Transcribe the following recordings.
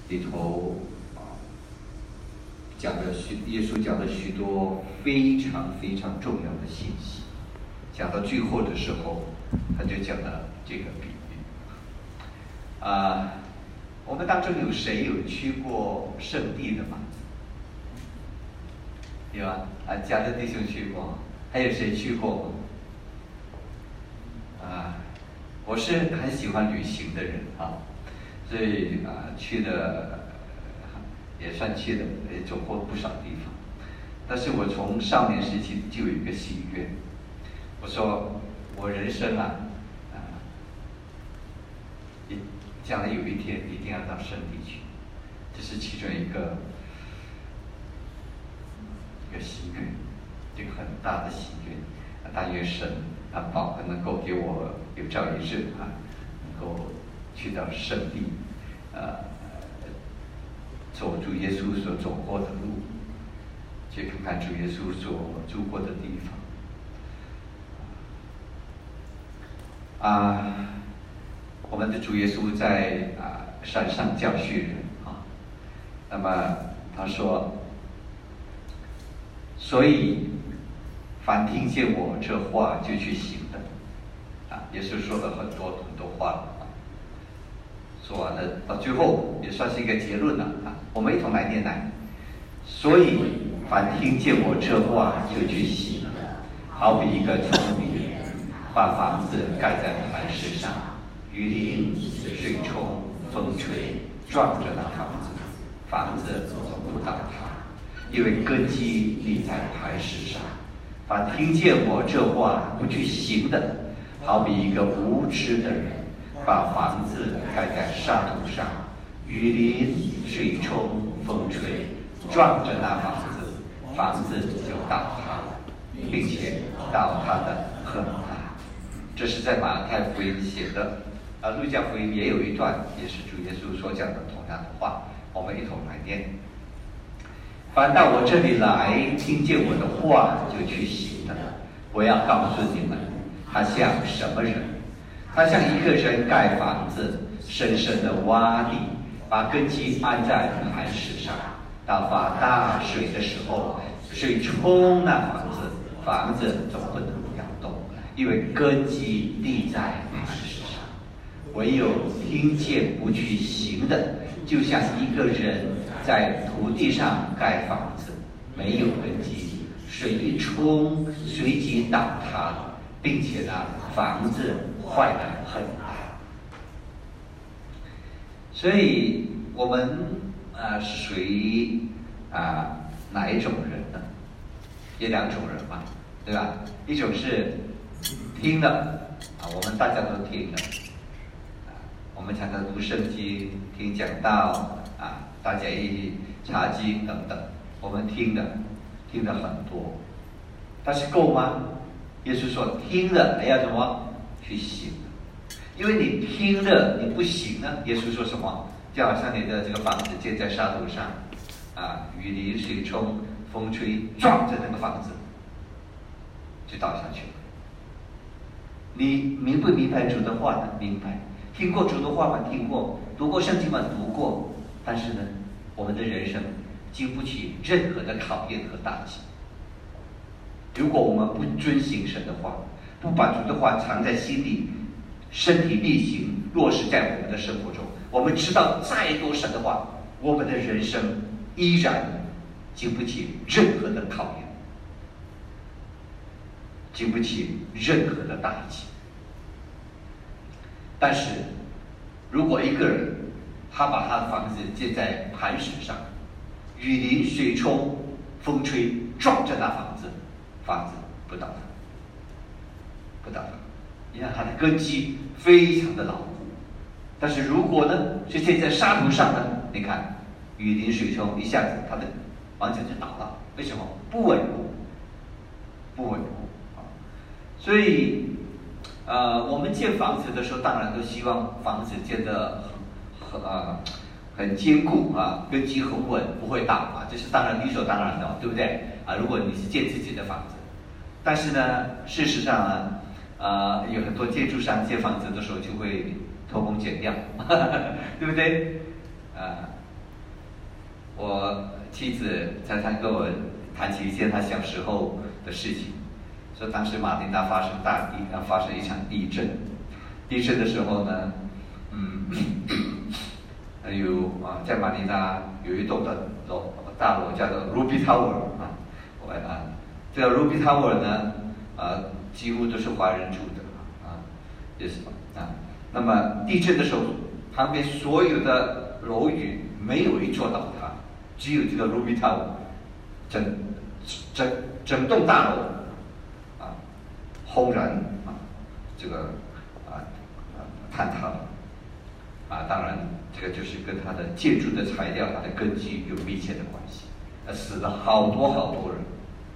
里头耶稣讲了许多非常非常重要的信息。讲到最后的时候，他就讲了这个比喻。我们当中有谁有去过圣地的吗？有啊，家的弟兄去过，还有谁去过？我是很喜欢旅行的人啊，所以去的也算去的，也走过不少地方。但是我从少年时期就有一个心愿，我说我人生将来有一天一定要到圣地去，这是其中一个心愿，这个很大的心愿。但愿神能够给我有朝一日能够去到圣地，走主耶稣所走过的路，去看看主耶稣所住过的地方。我们的主耶稣在山上教训人那么他说，所以凡听见我这话就去行的，耶稣说了很多话说完了，到最后也算是一个结论了我们一同来念来。所以凡听见我这话就去行的，好比一个聪明人把房子盖在磐石上，雨淋、水冲、风吹，撞着那房子总不倒塌，因为根基立在磐石上。凡听见我这话不去行的，好比一个无知的人把房子盖在沙土上，雨淋、水冲、风吹，撞着那房子就倒塌了，并且倒塌的很大。这是在马太福音写的，路加福音也有一段，也是主耶稣所讲的同样的话，我们一同来念。凡到我这里来，听见我的话就去行的，我要告诉你们，他像什么人？他像一个人盖房子，深深的挖地，把根基安在磐石上。到发大水的时候，水冲那房子总不能摇动，因为根基立在磐石上。唯有听见不去行的，就像一个人在土地上盖房子，没有根基，水一冲，随即倒塌，并且房子坏得很大。所以我们是属于哪一种人呢？有两种人嘛，对吧？一种是听了我们大家都听了我们常常读圣经、听讲道大家一起查经等等，我们听了很多，但是够吗？耶稣说听了要什么？去行。因为你听了你不行呢，耶稣说什么？就好像你的这个房子建在沙土上雨淋、水冲、风吹，撞着那个房子就倒下去了。你明不明白主的话呢？明白。听过主的话吗？听过。读过圣经吗？读过。但是呢，我们的人生经不起任何的考验和打击。如果我们不遵行神的话，不把主的话藏在心里，身体力行落实在我们的生活中，我们知道再多神的话，我们的人生依然经不起任何的考验，经不起任何的打击。但是如果一个人他把他的房子建在磐石上，雨淋、水冲、风吹，撞着那房子不倒塌，你看他的根基非常的牢固。但是如果呢是建在沙土上呢，你看雨淋、水冲，一下子他的房子就倒了。为什么？不稳固所以我们建房子的时候，当然都希望房子建得很坚固根基很稳，不会倒这是当然理所当然的，对不对如果你是建自己的房子，但是呢，事实上呢，有很多建筑商建房子的时候就会偷工减料，对不对？ 我妻子常常跟我谈起一件她小时候的事情，说当时马尼拉发生一场地震，地震的时候呢，在马尼拉有一栋的大楼叫做 Ruby Tower 这个 Ruby Tower 呢，几乎都是华人住的也是那么地震的时候，旁边所有的楼宇没有一座倒塌，只有这个 Ruby Tower 整栋大楼轰然这个坍塌了当然这个就是跟它的建筑的材料、它的根基有密切的关系，死了好多人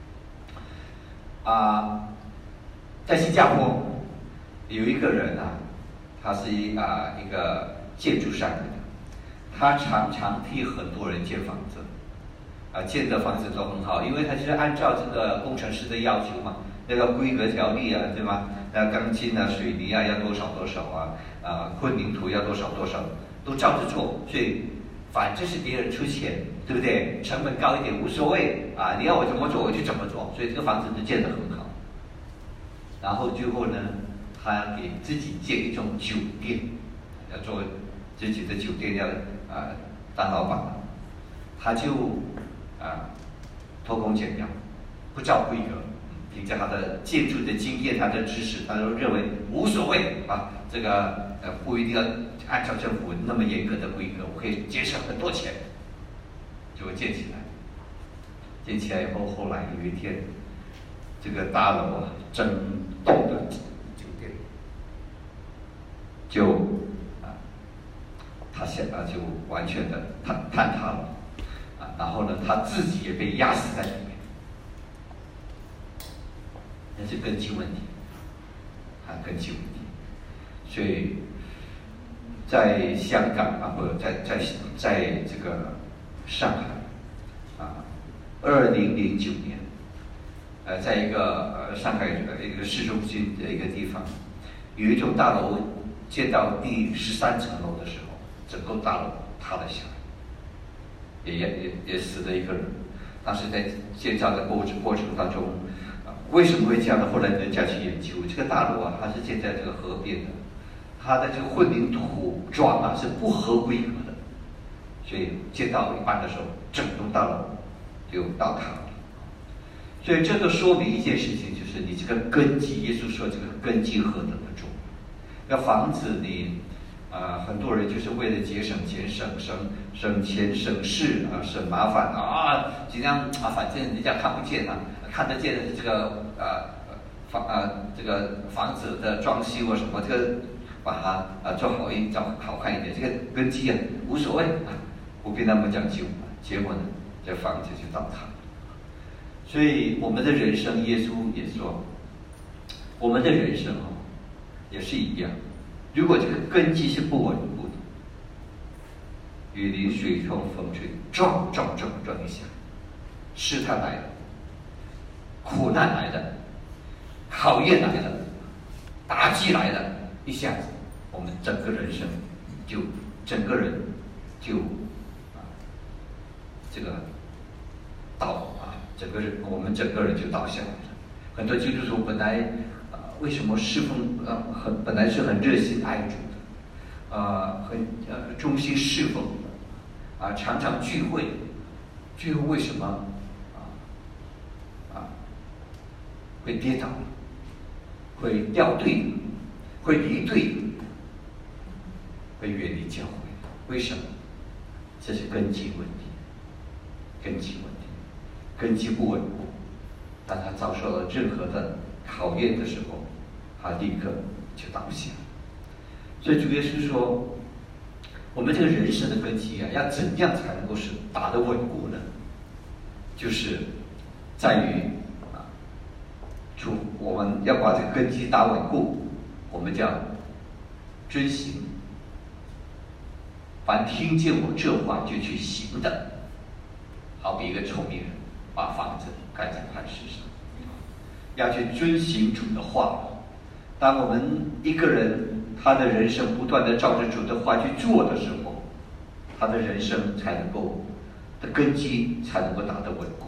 在新加坡有一个人他是一个建筑商人，他常常替很多人建房子建的房子都很好，因为他就是按照这个工程师的要求嘛，那个规格条例对吧？钢筋水泥要多少混凝土要多少都照着做，所以反正是别人出钱，对不对？成本高一点无所谓你要我怎么做我就怎么做，所以这个房子就建得很好。然后最后呢，他给自己建一种酒店，要做自己的酒店，要当老板，他就偷工减料，不照规格，凭着他的建筑的经验、他的知识，他都认为无所谓这个不一定要按照政府那么严格的规格，我可以节省很多钱，就会建起来。建起来以后，后来有一天，这个大楼整栋的酒店就就完全的坍塌了然后呢，他自己也被压死在里面，那是根基问题根基问题。所以在香港或者在这个上海2009年在一个上海一个市中心的一个地方，有一栋大楼建到第13层楼的时候，整个大楼塌了下来，也死了一个人。当时在建造的过程当中为什么会这样呢？后来人家去研究，这个大楼它是建在这个河边的，它的这个混凝土桩是不合规格的，所以建到一半的时候，整栋大楼就倒塌了。所以这个说明一件事情，就是你这个根基，耶稣说这个根基何等的重要。要防止你很多人就是为了节省钱、省钱、省事省麻烦尽量反正人家看不见看得见的这个这个房子的装修什么，这个把它做好看一点，这个根基无所谓不必那么讲究结果呢，这房子就倒塌了。所以我们的人生，耶稣也说，我们的人生也是一样，如果这个根基是不稳固的，雨淋水冲风吹，撞一下，试探来的，苦难来的，考验来的，打击来的，一下子我们整个人生整个人就这个倒我们整个人就倒下来了。很多基督徒本来为什么侍奉本来是很热心爱主的很忠心侍奉的常常聚会，最后为什么会跌倒，会掉队，会离队，会远离教会？为什么？这是根基问题，根基不稳固，当他遭受了任何的考验的时候，他立刻就倒下。所以主耶稣说，我们这个人生的根基要怎样才能够是打得稳固呢？就是在于我们要把这个根基打稳固，我们就要遵行凡听见我这话就去行的，好比一个聪明人把房子盖在磐石上，要去遵行主的话。当我们一个人他的人生不断的照着主的话去做的时候，他的人生才能够的根基才能够打得稳固。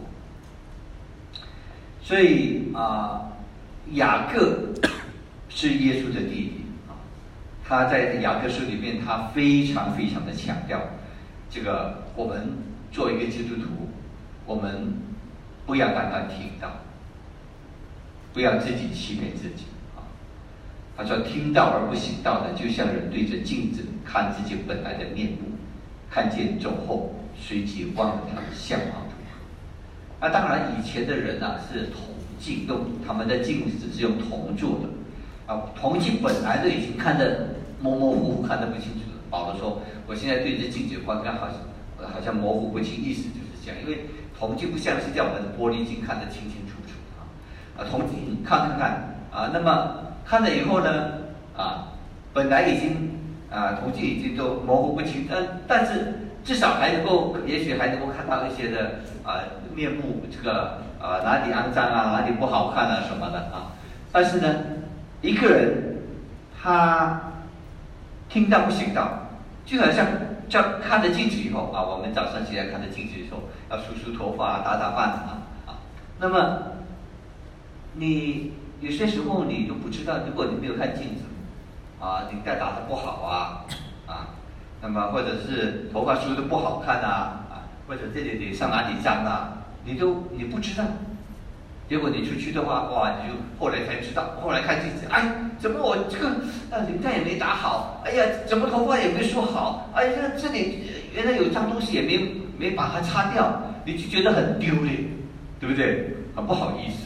所以雅各是耶稣的弟弟啊，他在雅各书里面，他非常非常的强调，这个我们做一个基督徒，我们不要单单听到，不要自己欺骗自己啊。他说听到而不行道的，就像人对着镜子看自己本来的面目，看见走后，随即忘了他的相貌如何。那当然，以前的人是铜镜，用他们的镜子是用铜做的啊，铜镜本来都已经看得模模糊糊，看得不清楚了。保罗说：“我现在对着镜子观看，好像模糊不清，意思就是这样。因为铜镜不像是叫我们的玻璃镜看得清清楚楚铜镜看那么看了以后呢本来已经铜镜已经都模糊不清，但是至少还能够，也许还能够看到一些的面目，这个哪里肮脏哪里不好看什么的但是呢，一个人他听到不行道，就好像看着镜子以后我们早上起来看着镜子的时候，要梳梳头发、打打扮那么你有些时候你都不知道，如果你没有看镜子你再打得不好那么或者是头发梳得不好看或者这里脸上哪里脏你不知道。结果你出去的话，你就后来才知道，后来看镜子，怎么我这个领带也没打好，怎么头发也没梳好，这里原来有脏东西也没把它擦掉，你就觉得很丢脸，对不对？很不好意思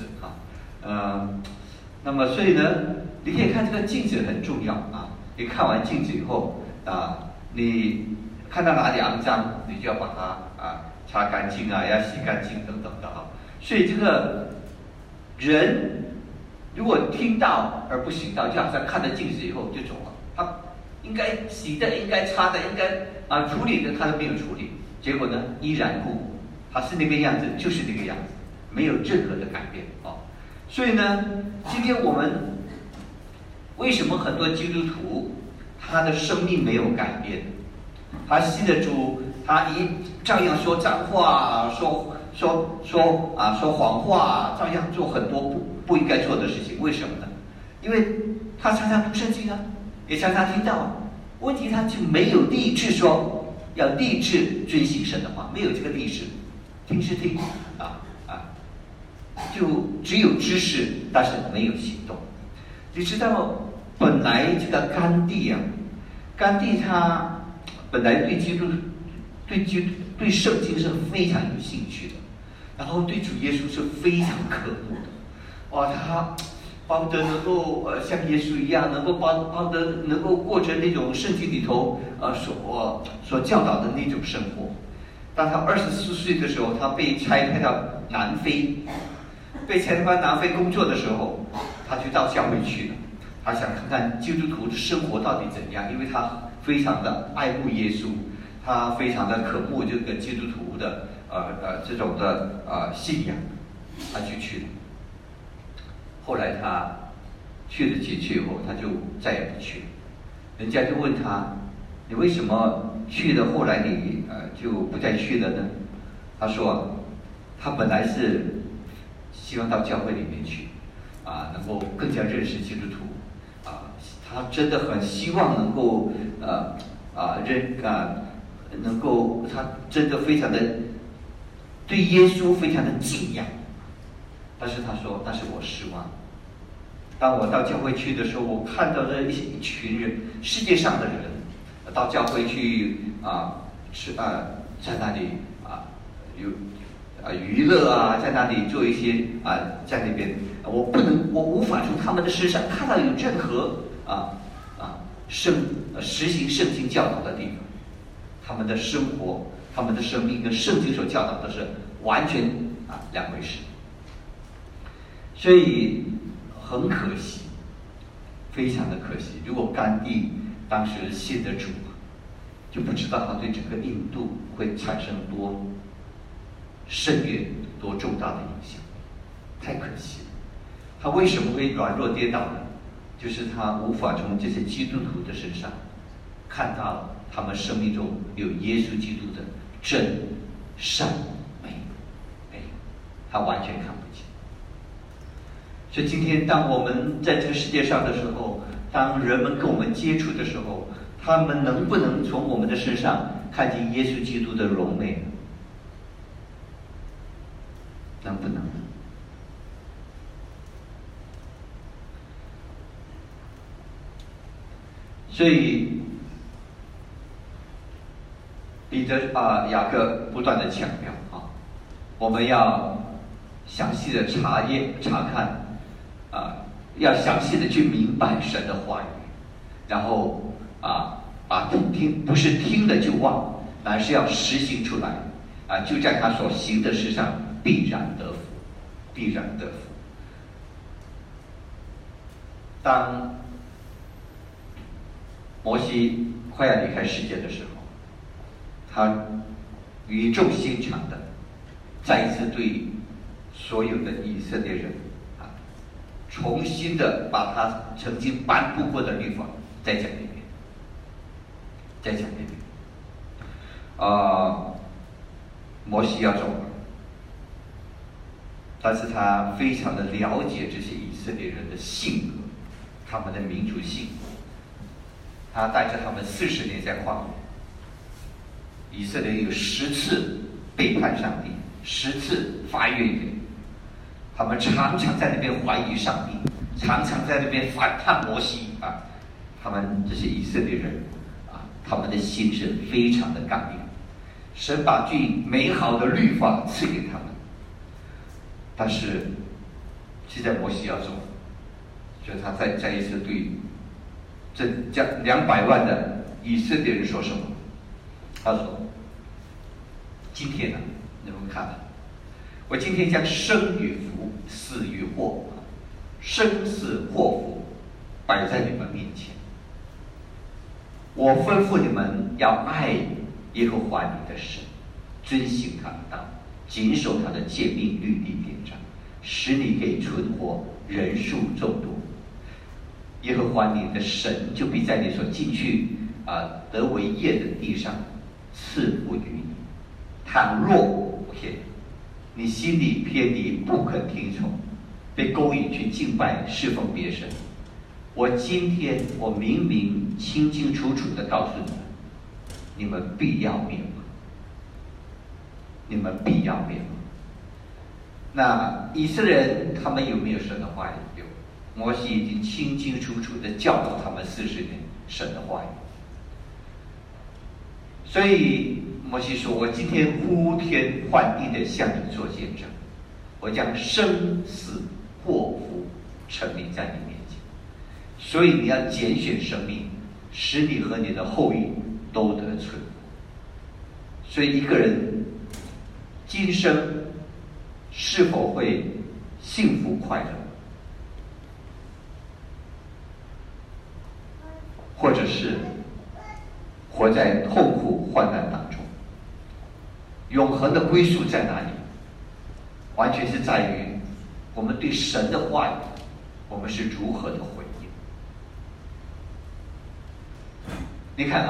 那么所以呢，你可以看这个镜子很重要你看完镜子以后你看到哪里肮脏，你就要把它擦干净要洗干净等等的所以这个人如果听到而不行道，就好像看了镜子以后就走了，他应该洗的、应该擦的、应该处理的，他都没有处理，结果呢依然故我，他是那个样子，就是那个样子，没有任何的改变所以呢，今天我们为什么很多基督徒他的生命没有改变？他信了主，他照样说脏话，说谎话，照样做很多不应该做的事情。为什么呢？因为他常常读圣经也常常听到问题他就没有立志说要立志遵行神的话，没有这个立志，听是听就只有知识，但是没有行动。你知道，本来这个甘地他本来对圣经是非常有兴趣的，然后对主耶稣是非常渴慕的。他巴不得能够像耶稣一样，能够巴不得能够过着那种圣经里头所教导的那种生活。当他24岁的时候，他被差派到南非。被差派到南非工作的时候，他就到教会去了。他想看看基督徒的生活到底怎样，因为他非常的爱慕耶稣，他非常的渴慕这个基督徒的这种的信仰，他就去了。后来他去了几次以后，他就再也不去了。人家就问他：“你为什么去了？后来你就不再去了呢？”他说：“他本来是希望到教会里面去，能够更加认识基督徒，他真的很希望能够能够他真的非常的对耶稣非常的敬仰。但是他说，但是我失望。当我到教会去的时候，我看到了一群人，世界上的人到教会去在那里有娱乐在那里做一些在那边，我无法从他们的身上看到有任何实行圣经教导的地方。他们的生活、他们的生命跟圣经所教导的是完全两回事。所以很可惜，非常的可惜。如果甘地当时信的主，就不知道他对整个印度会产生多深远、多重大的影响，太可惜了。他为什么会软弱跌倒呢？就是他无法从这些基督徒的身上看到他们生命中有耶稣基督的真善美，没有，他完全看不见。所以今天当我们在这个世界上的时候，当人们跟我们接触的时候，他们能不能从我们的身上看见耶稣基督的荣美呢？能不能？所以彼得雅各不断的强调我们要详细的查看要详细的去明白神的话语，然后把听不是听了就忘，乃是要实行出来就在他所行的事上必然得福，必然得福。当摩西快要离开世界的时候，他语重心长的再一次对所有的以色列人重新的把他曾经颁布过的律法再讲一遍，再讲一遍。摩西要走了，但是他非常的了解这些以色列人的性格，他们的民族性。他带着他们40年在旷野，以色列有10次背叛上帝，10次发怨言，他们常常在那边怀疑上帝，常常在那边反叛摩西他们这些以色列人他们的心是非常的刚硬。神把最美好的律法赐给他们，但是现在摩西要走，所以他再一次对这200万的以色列人说什么？他说：“今天呢，你们看，我今天将生与福、死与祸、生死祸福摆在你们面前。我吩咐你们要爱耶和华你的神，遵行他的道，谨守他的诫命、律例、典章，使你可以存活，人数众多。耶和华你的神就必在你所进去得为业的地上赐福于你。倘若你心里偏离，不肯听从，被勾引去敬拜侍奉别神，我今天我明明清清楚楚的告诉你们，你们必要灭亡，你们必要灭亡。那以色列人他们有没有神的话语？有。摩西已经清清楚楚的教导他们40年神的话语。所以摩西说：“我今天呼天唤地的向你做见证，我将生死祸福陈明在你面前。所以你要拣选生命，使你和你的后裔都得存活。所以一个人今生是否会幸福快乐，或者是活在痛苦患难当中，永恒的归宿在哪里？完全是在于我们对神的话语，我们是如何的回应。你看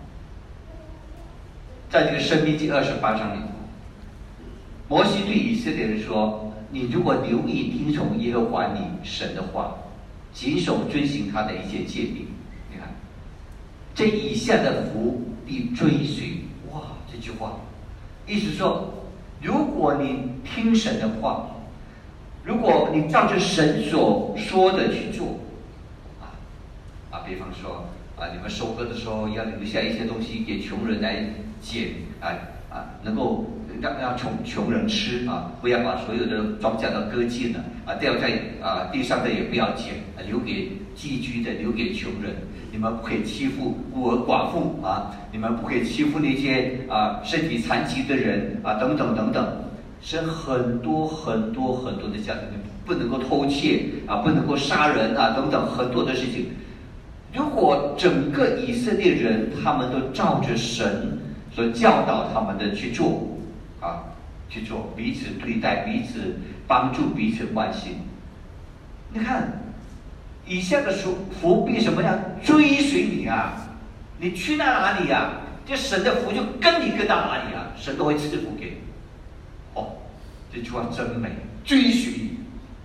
在这个申命记28章里，摩西对以色列人说：你如果留意听从耶和华你神的话，谨守遵行他的一切诫命，你看这以下的福必追随。哇，这句话意思说，如果你听神的话，如果你照着神所说的去做比方说你们收割的时候要留下一些东西给穷人来捡能够让穷人吃不要把所有的庄稼都割尽了掉在地上的也不要捡留给寄居的，留给穷人。你们不可以欺负孤儿寡妇你们不可以欺负那些身体残疾的人等等等等，是很多很多很多的讲究，不能够偷窃不能够杀人等等很多的事情。如果整个以色列人他们都照着神所教导他们的去做去做，彼此对待，彼此帮助，彼此关心，你看以下的福必什么样追随你你去到哪里这神的福就跟你跟到哪里神都会赐福给你。哦，这句话真美，追寻你。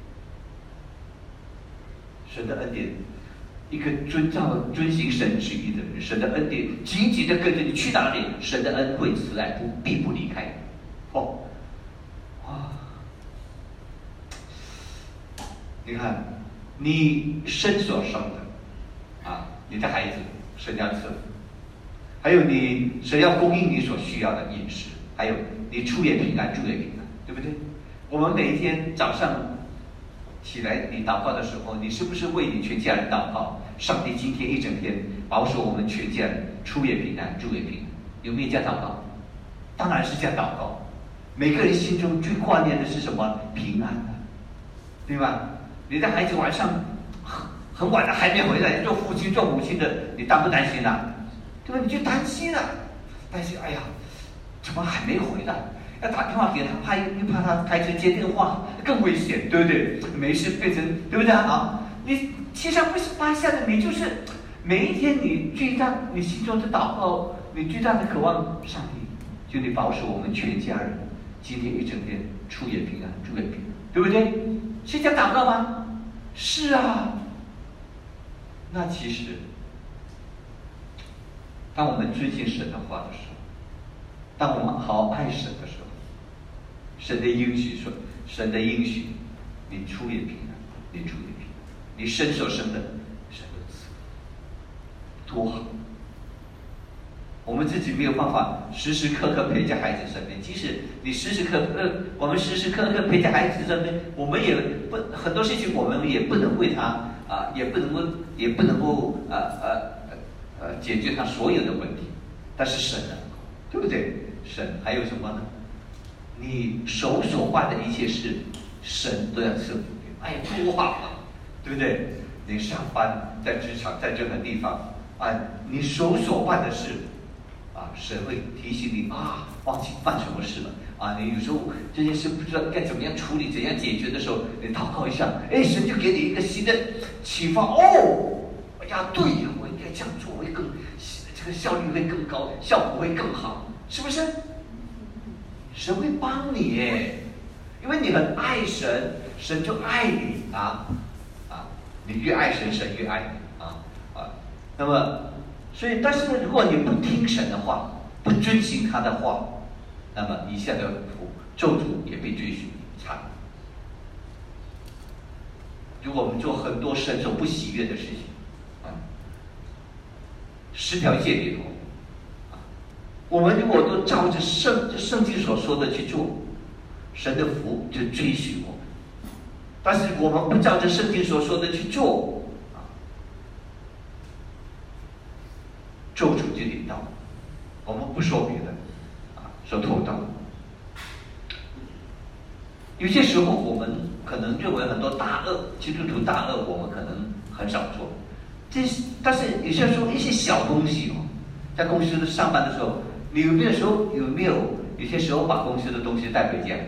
神的恩典，一个遵行神旨意的人，神的恩典紧紧的跟着你去哪里，神的恩惠慈爱必不离开你。哦，哇！你看，你身所生的啊，你的孩子，神要赐福；还有神要供应你所需要的饮食；还有你出也平安，入也平安，对不对？我们每一天早上起来，你祷告的时候，你是不是为你全家人祷告？上帝今天一整天保守我们全家人出也平安，入也平安，有没有这样祷告？当然是这样祷告。每个人心中最挂念的是什么？平安啊，对吧？你的孩子晚上很晚了还没回来，做父亲做母亲的，你担不担心啊？对吧？你就担心啊，担心，哎呀，怎么还没回来？要打电话给他，又怕他开车接电话，更危险，对不对？没事变成，对不对啊？你七上不是八下的，你就是每一天你心中的祷告，你最大的渴望，上帝，就你保守我们全家人，今天一整天出也平安，入也平安，对不对？是这样祷告吗？是啊。那其实，当我们遵行神的话的时候，当我们好好爱神的时候，神的应许，你出也平安，你入也平安，你身所生的，神的赐福，多好！我们自己没有办法时时刻刻陪在孩子身边，即使你我们时时刻刻陪在孩子身边，我们也不很多事情我们也不能为他也不能够解决他所有的问题，但是神能够，对不对？神还有什么呢？你手所办的一切事，神都要赐福给你。哎呀，多好啊，对不对？你上班在职场，在任何地方你手所办的事神会提醒你忘记办什么事了你有时候这件事不知道该怎么样处理，怎样解决的时候，你祷告一下，神就给你一个新的启发。哎呀，对呀，我应该这样做，会这个效率会更高，效果会更好，是不是？神会帮你耶，因为你很爱神，神就爱你你越爱神，神越爱你那么，所以，但是呢，如果你不听神的话，不遵行他的话，那么以下的咒诅也被追寻惨。如果我们做很多神所不喜悦的事情10条诫里头我们如果都照着圣经所说的去做，神的福就追寻我们；但是我们不照着圣经所说的去做咒诅就临到我们。不说别的说头道。有些时候我们可能认为很多大恶，基督徒大恶我们可能很少做，但是有些时候一些小东西在公司上班的时候，你有没有些时候把公司的东西带回家，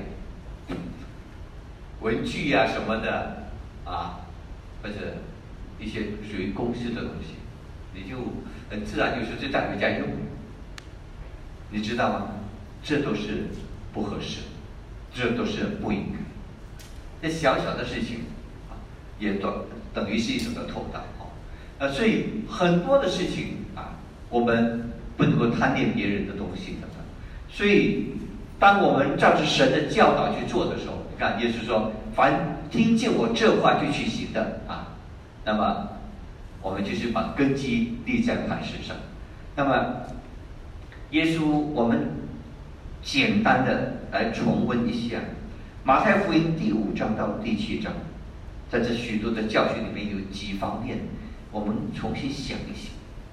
文具什么的或者一些属于公司的东西，你就很自然有时候就带回家用，你知道吗？这都是不合适，这都是不应该。这小小的事情也等于是一种的偷盗所以很多的事情我们不能够贪恋别人的东西等等。所以当我们照着神的教导去做的时候，你看耶稣说，凡听见我这话就去行的那么我们就是把根基立在磐石上。那么耶稣，我们简单的来重温一下马太福音第5章到第7章，在这许多的教训里面有几方面我们重新想一想。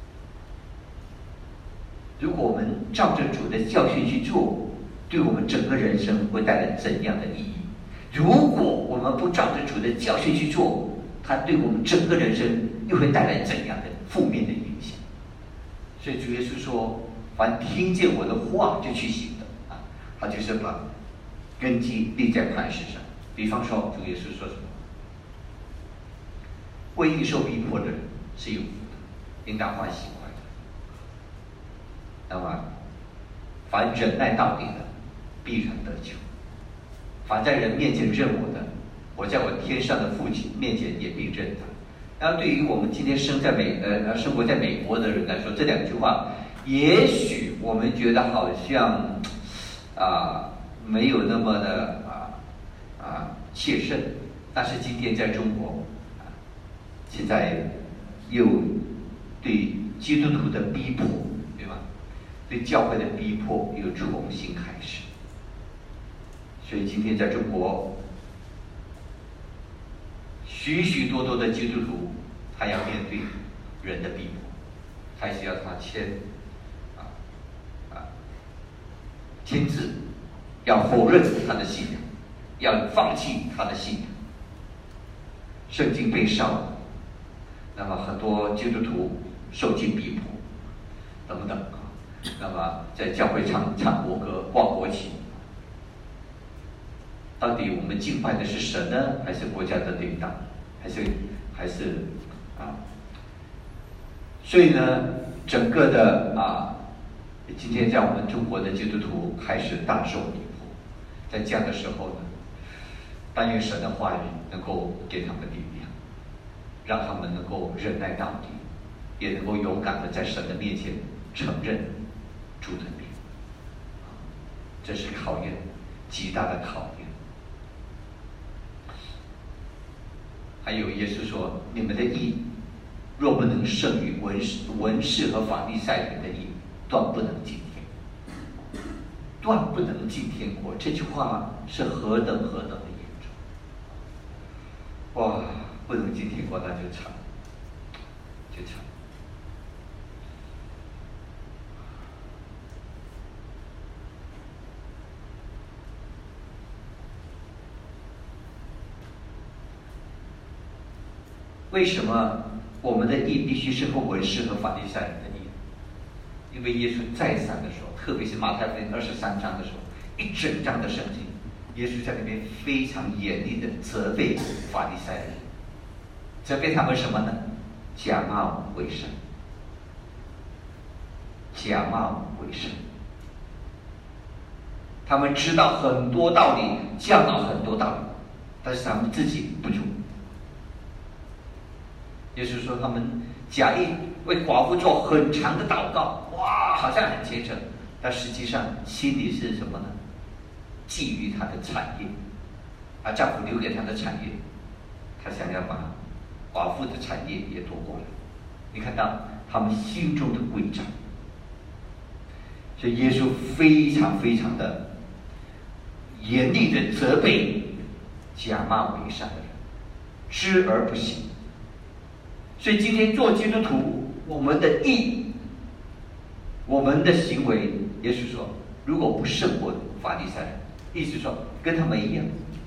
如果我们照着主的教训去做，对我们整个人生会带来怎样的意义？如果我们不照着主的教训去做，它对我们整个人生又会带来怎样的负面的影响？所以主耶稣说，凡听见我的话就去行的他就是把根基立在磐石上。比方说主耶稣说什么？为义受逼迫的人是有福的，应当欢喜快乐。那么凡忍耐到底的，必然得救。凡在人面前认我的，我在我天上的父亲面前也必认他。然后对于我们今天生活在美国的人来说，这两句话，也许我们觉得好像没有那么的切身，但是今天在中国现在又对基督徒的逼迫，对吧？对教会的逼迫又重新开始。所以今天在中国，许许多多的基督徒，他要面对人的逼迫，还是要他签字，要否认他的信仰，要放弃他的信仰。圣经被烧了，那么很多基督徒受尽逼迫，等等。那么在教会唱国歌、挂国旗，到底我们敬拜的是神呢，还是国家的领导，还是所以呢，整个的今天在我们中国的基督徒开始大受逼迫，在这样的时候呢，但愿神的话语能够给他们力量，让他们能够忍耐到底，也能够勇敢的在神的面前承认主的名。这是考验，极大的考验。还有耶稣说：“你们的义，若不能胜于文士和法利赛人的义，断不能进天。”断不能进天国，这句话是何等的严重！哇，不能进天国，那就惨，就惨。为什么我们的义必须是和文士和法利赛人的义？因为耶稣再三的说，特别是马太福音23章的时候，一整章的圣经，耶稣在那边非常严厉的责备法利赛人，责备他们什么呢？假冒为善，假冒为善。他们知道很多道理，教导很多道理，但是他们自己不做。耶稣说他们假意为寡妇做很长的祷告，哇，好像很虔诚，但实际上心里是什么呢？觊觎他的产业，丈夫留给他的产业，他想要把寡妇的产业也夺过来。你看到他们心中的诡诈，所以耶稣非常的严厉的责备假冒为善的人，知而不行。所以今天做基督徒，我们的义，我们的行为，耶稣说，如果不胜过法利赛人，意思说跟他们一样，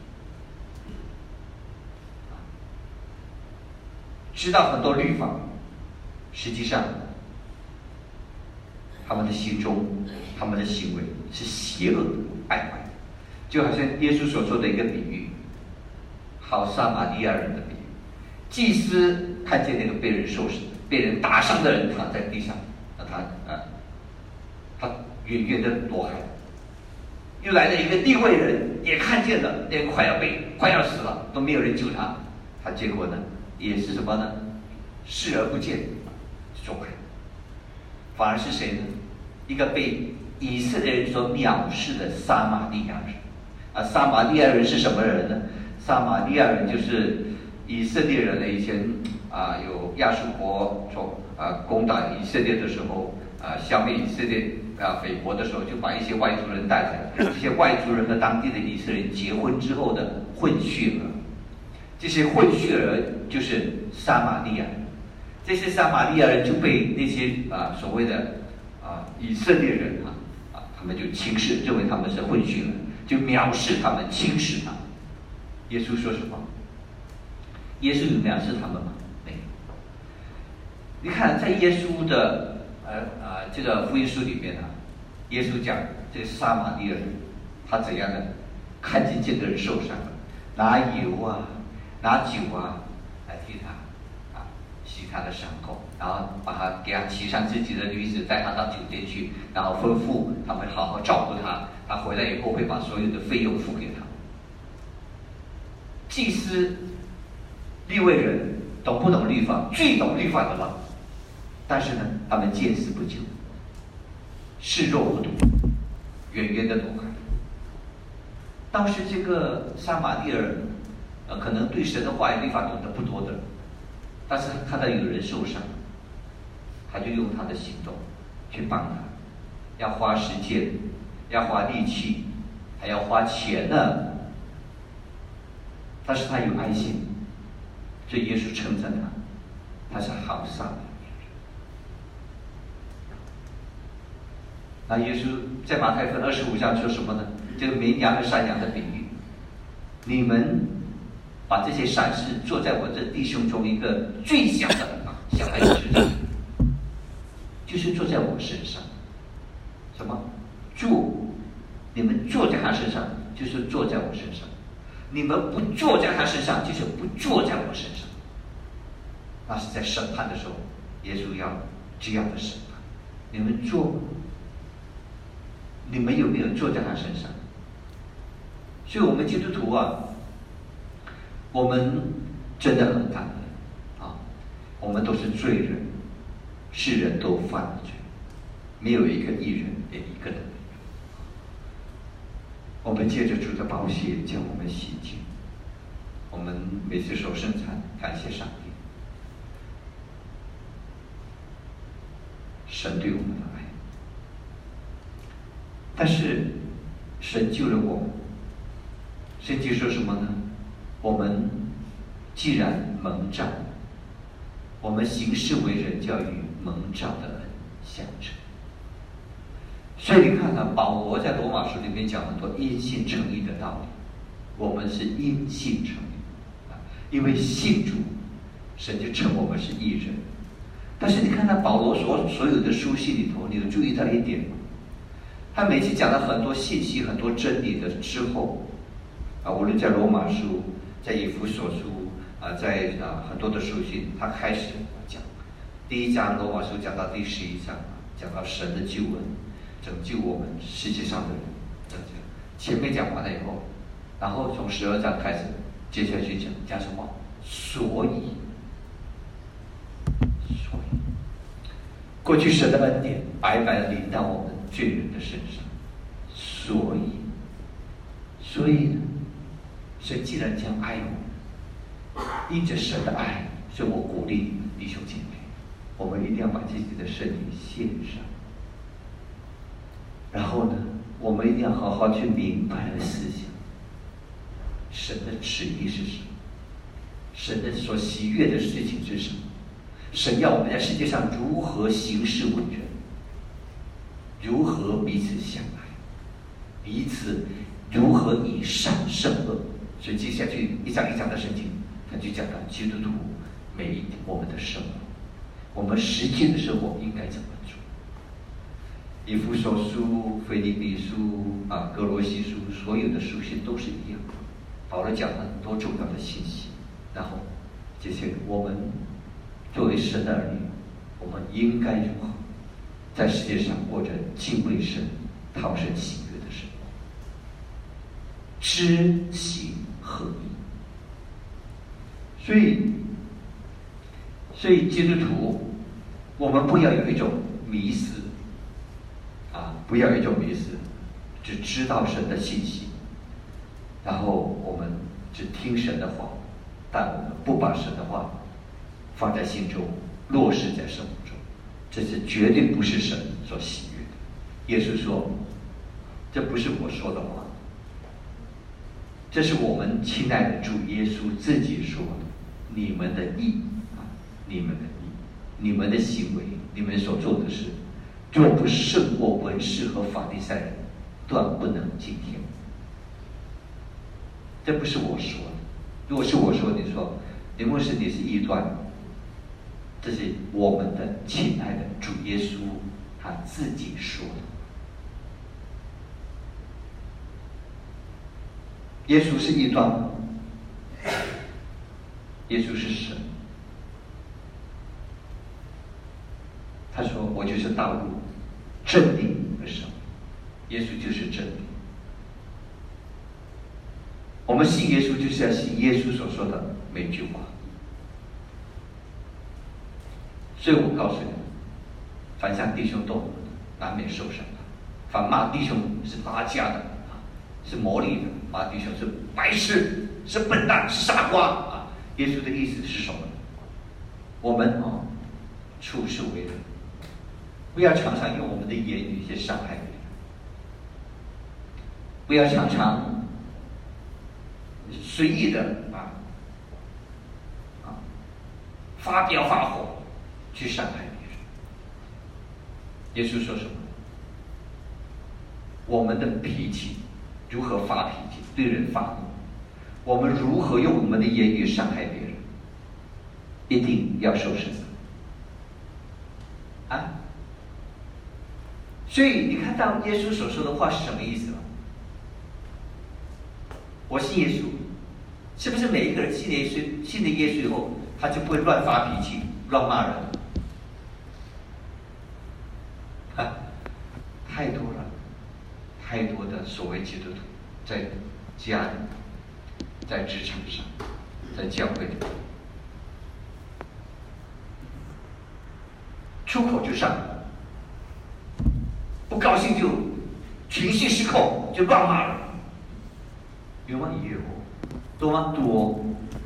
知道很多律法，实际上他们的心中，他们的行为是邪恶的、败坏的，就好像耶稣所说的一个比喻，好撒玛利亚人的比喻。祭司看见那个被人受死、被人打伤的人躺在地上，他远远的躲开。又来了一个利未人，也看见了，那个快要死了，都没有人救他，他结果呢，也是什么呢？视而不见，走开。反而是谁呢？一个被以色列人所藐视的撒玛利亚人。撒玛利亚人是什么人呢？撒玛利亚人就是以色列人呢，以前有亚述国攻打以色列的时候，消灭以色列北国的时候，就把一些外族人带来，这些外族人和当地的以色列人结婚之后的混血儿，这些混血儿就是撒玛利亚人，这些撒玛利亚人就被那些所谓的以色列人他们就轻视，认为他们是混血儿，就藐视他们，轻视他们。耶稣说什么？耶稣有藐视他们吗？没有。你看，在耶稣的这个福音书里面耶稣讲这个撒玛利亚人他怎样的看见这个人受伤了，拿油拿酒来替他洗他的伤口，然后给他骑上自己的驴子，带他到酒店去，然后吩咐他们好好照顾他。他回来以后会把所有的费用付给他。祭司、利未人懂不懂律法？最懂律法的了，但是呢，他们见死不救，视若无睹，远远的躲开。当时这个撒玛利亚人，可能对神的话语律法懂得不多的，但是看到有人受伤，他就用他的行动去帮他，要花时间，要花力气，还要花钱呢。但是他有爱心，所以耶稣称赞他是好撒玛利亚人。那耶稣在马太福音25章说什么呢？这个绵羊和山羊的比喻，你们把这些善事做在我这弟兄中一个最小的小孩子身上，就是做在我身上。什么？你们做在他身上，就是做在我身上。你们不坐在他身上，就是不坐在我身上。那是在审判的时候，耶稣要这样的审判。你们做吗？你们有没有坐在他身上？所以我们基督徒啊，我们真的很感恩啊！我们都是罪人，世人都犯了罪，没有一个义人，连一个人。我们借着主的宝血将我们洗净，我们每次守圣餐，感谢上帝，神对我们的爱。但是神救了我们，圣经说什么呢？我们既然蒙召，我们行事为人，就要与蒙召的恩相称。所以你看看，保罗在罗马书里面讲很多因信称义的道理，我们是因信称义，因为信主，神就称我们是义人。但是你看看保罗所有的书信里头，你有注意到一点吗？他每次讲了很多信息、很多真理的之后，无论在罗马书、在以弗所书在很多的书信，他开始讲第1章罗马书讲到第11章，讲到神的救恩。拯救我们世界上的人，前面讲完了以后，然后从12章开始，接下去讲什么？所以，过去神的恩典白白的临到我们罪人的身上，所以呢，神既然将爱我们，因着神的爱，所以我鼓励你们弟兄姐妹，我们一定要把自己的身体献上。然后呢，我们一定要好好去明白了思想，神的旨意是什么，神的所喜悦的事情是什么，神要我们在世界上如何行事为人，如何彼此相爱，彼此如何以善胜恶。所以接下去一章一章的圣经，他就讲到基督徒每一天我们的生活，我们实际的生活应该怎么做。以弗所书、腓立比书哥罗西书，所有的书信都是一样，保罗讲了很多重要的信息。然后这些我们作为神的儿女，我们应该如何在世界上过着敬畏神、讨神喜悦的生活，知行合一。所以基督徒，我们不要有一种迷思不要有一种迷思，只知道神的信息，然后我们只听神的话，但我们不把神的话放在心中，落实在生活中，这是绝对不是神所喜悦的。耶稣说，这不是我说的话，这是我们亲爱的主耶稣自己说的，你们的义你们的义，你们的行为，你们所做的事，若不胜过文士和法利赛人，断不能进天。这不是我说的，如果是我说，你说林牧师你是异端，这是我们的亲爱的主耶稣他自己说的。耶稣是异端吗？耶稣是神， 道路、真理和生命。耶稣就是真理。我们信耶稣就是要信耶稣所说的每句话。所以我告诉你，凡向弟兄动武的，难免受审判；凡骂弟兄是打架的，是魔力的，骂弟兄是白痴，是笨蛋，是傻瓜啊！耶稣的意思是什么？我们处事为人，不要常常用我们的言语去伤害别人，不要常常随意的发飙发火去伤害别人。耶稣说什么？我们的脾气如何发脾气，对人发怒，我们如何用我们的言语伤害别人，一定要受审啊！所以你看到耶稣所说的话是什么意思吗？我信耶稣，是不是每一个人信了耶稣以后，他就不会乱发脾气、乱骂人？太多了，太多的所谓基督徒，在家里、在职场上、在教会里，出口就上，不高兴就情绪失控，就乱骂人。有吗？也有。多吗？多。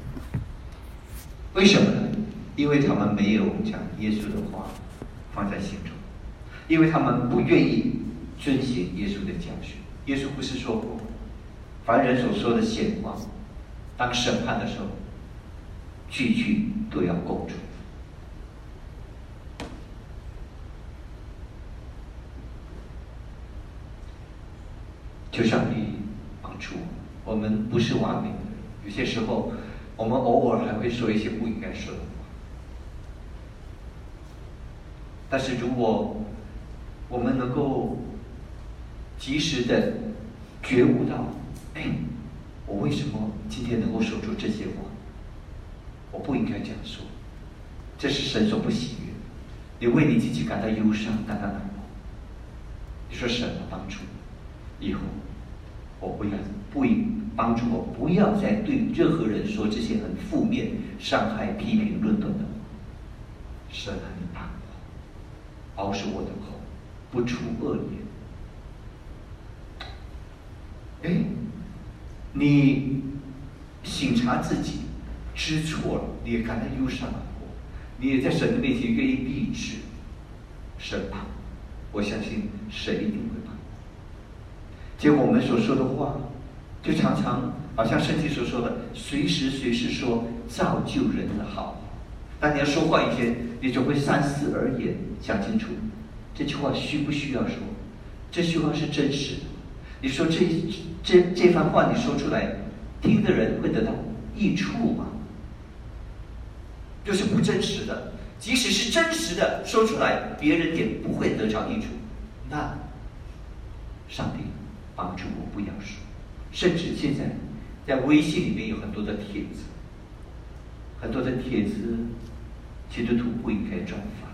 为什么呢？因为他们没有将耶稣的话放在心中，因为他们不愿意遵行耶稣的教训。耶稣不是说过，凡人所说的闲话，当审判的时候，句句都要供出。求上帝帮助我们，不是完美的人，有些时候我们偶尔还会说一些不应该说的话。但是如果我们能够及时的觉悟到，我为什么今天能够说出这些话？我不应该这样说，这是神所不喜悦。你为你自己感到忧伤，感到难过。你说神帮助以后，我不帮助我不要再对任何人说这些很负面、伤害、批评、论断的话。神啊，你帮我，保守我的口，不出恶言。你省察自己，知错了，你也感到忧伤难过，你也在神的面前愿意立志审判，我相信神一定会帮。结果我们所说的话，就常常好像圣经所说的，随时说造就人的好。当你要说话以前，你就会三思而言，想清楚这句话需不需要说，这句话是真实的。你说这番话你说出来，听的人会得到益处吗？就是不真实的，即使是真实的说出来，别人也不会得着益处。那上帝帮助我不要说。甚至现在在微信里面有很多的帖子，很多的帖子基督徒不应该转发，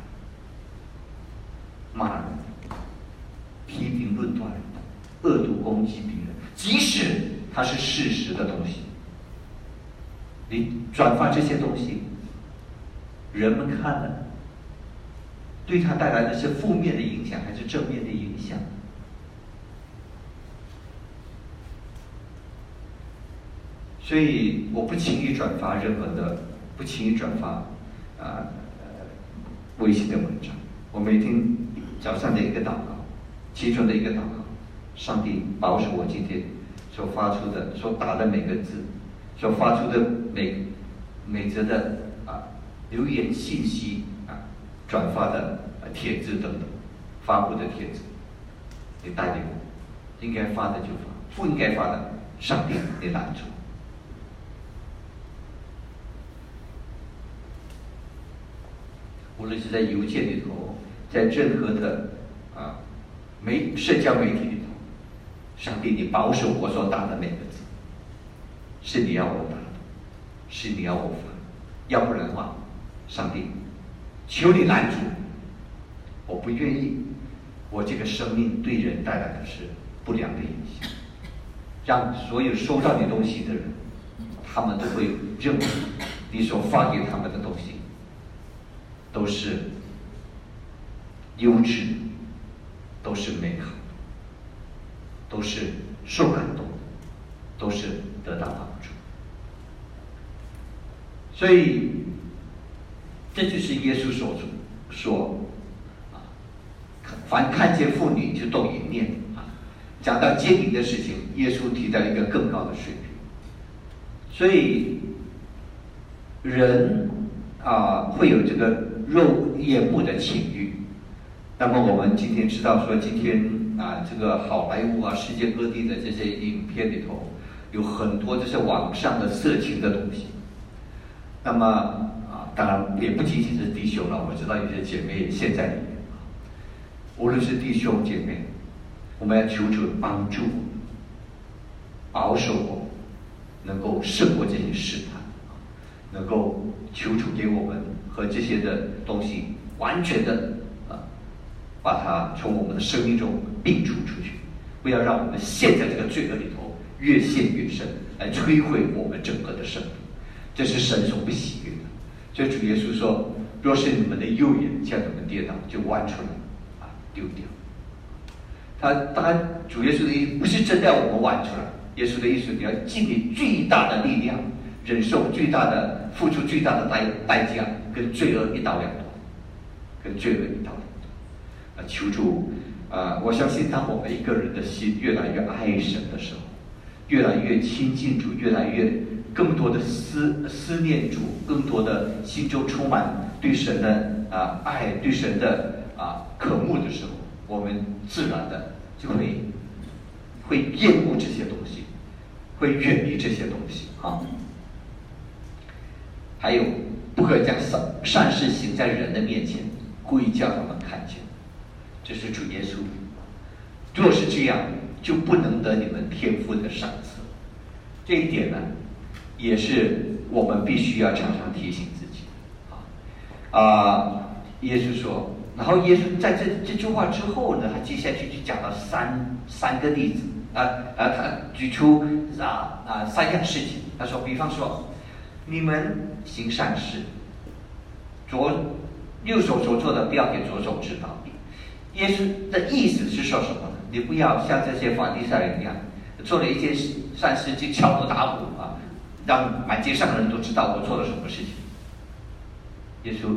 骂人、批评论断人、恶毒攻击别人，即使它是事实的东西，你转发这些东西，人们看了，对他带来的是负面的影响还是正面的影响？所以我不轻易转发任何的，不轻易转发微信的文章。我每天早上的一个祷告，其中的一个祷告，上帝保守我今天所发出的、所打的每个字，所发出的每则的留言信息转发的帖子等等，发布的帖子，你带领我，应该发的就发，不应该发的，上帝你拦住。无论是在邮件里头，在任何的社交媒体里头，上帝你保守我所打的每个字，是你要我打的，是你要我发，要不然的话，上帝求你拦住， 我不愿意我这个生命对人带来的是不良的影响，让所有收到你东西的人，他们都会认为你所发给他们的东西都是优质，都是美好，都是受感动，都是得到帮助。所以这就是耶稣所说凡看见妇女就动淫念啊。讲到奸淫的事情，耶稣提到一个更高的水平。所以人会有这个肉眼目的情欲。那么我们今天知道说，今天这个好莱坞世界各地的这些影片里头，有很多就是网上的色情的东西。那么当然也不仅仅是弟兄了，我知道有些姐妹也陷在里面。无论是弟兄姐妹，我们要求主帮助保守我能够胜过这些试探，能够求主给我们和这些的东西完全的把它从我们的生命中摒除出去，不要让我们陷在这个罪恶里头越陷越深，来摧毁我们整个的生命。这是神所不喜悦的。所以主耶稣说，若是你们的右眼叫你们跌倒，就剜出来丢掉。他当然主耶稣的意思不是真的要我们剜出来，耶稣的意思你要尽你最大的力量，忍受最大的付出最大的代价，跟罪恶一刀两断，跟罪恶一刀两断。求主我相信当我们一个人的心越来越爱神的时候，越来越亲近主，越来越更多的思念主，更多的心中充满对神的爱，对神的渴慕的时候，我们自然的就会厌恶这些东西，会远离这些东西还有不可将善事行在人的面前，故意叫他们看见。这是主耶稣。若是这样，就不能得你们天父的赏赐。这一点呢，也是我们必须要常常提醒自己耶稣说，然后耶稣在这句话之后呢，他接下去就讲了三个例子他举出三样事情。他说，比方说，你们行善事，右手所做的不要给左手知道。耶稣的意思是说什么呢？你不要像这些法利赛人一样，做了一件善事就敲锣打鼓让满街上的人都知道我做了什么事情。耶稣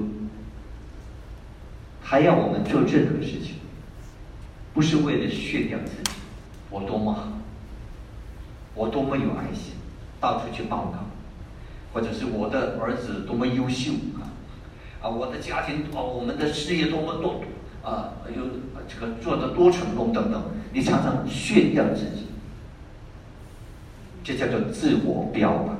他要我们做任何事情，不是为了炫耀自己，我多么好，我多么有爱心，到处去报告，或者是我的儿子多么优秀我的家庭我们的事业多么多有这个做得多成功等等，你常常炫耀自己，这叫做自我标榜。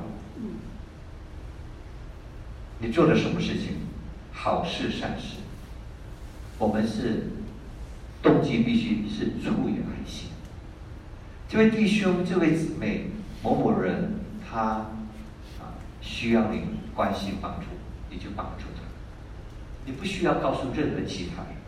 你做了什么事情，好事善事，我们是动机必须是出于爱心。这位弟兄，这位姊妹，某某人，他需要你关心帮助，你就帮助他，你不需要告诉任何其他人。